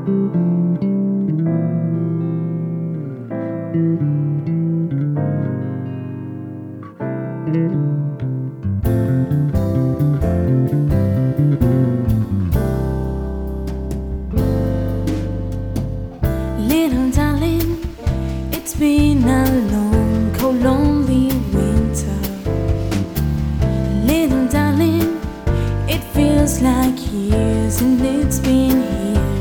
Little darling, it's been a long, cold, lonely winter. Little darling, it feels like years and it's been here.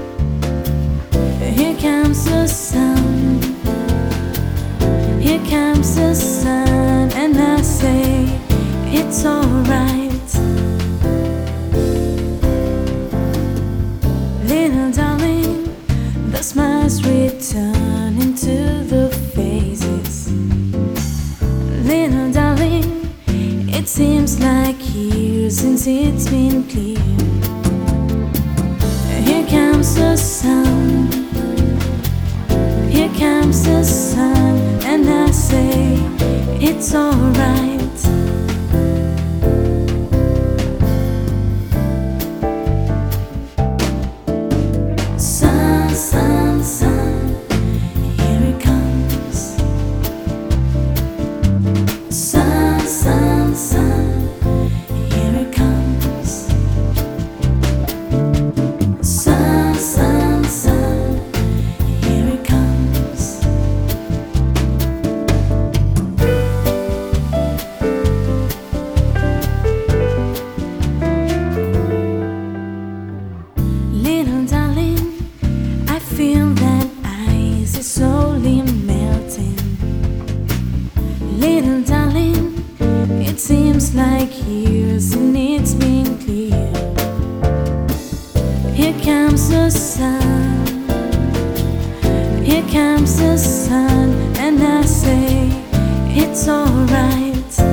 Here comes the sun, here comes the sun, and I say it's alright. Little darling, the smiles return into the faces. Little darling, it seems like years since it's been clear. Here comes the sun, here comes the sun, and I say it's alright. Sun, sun, sun, here it comes. Sun, sun, sun, here it comes. Sun, sun, sun, here it comes. Little darling, I feel that ice is slowly melting. Little darling, it seems like years and it's been clear. Here comes the sun, here comes the sun, and I say it's alright.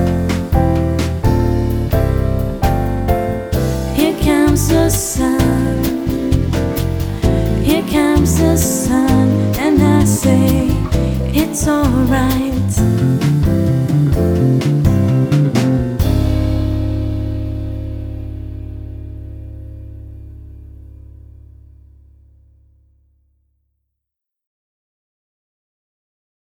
Here comes the sun, here comes the sun, and I say it's alright.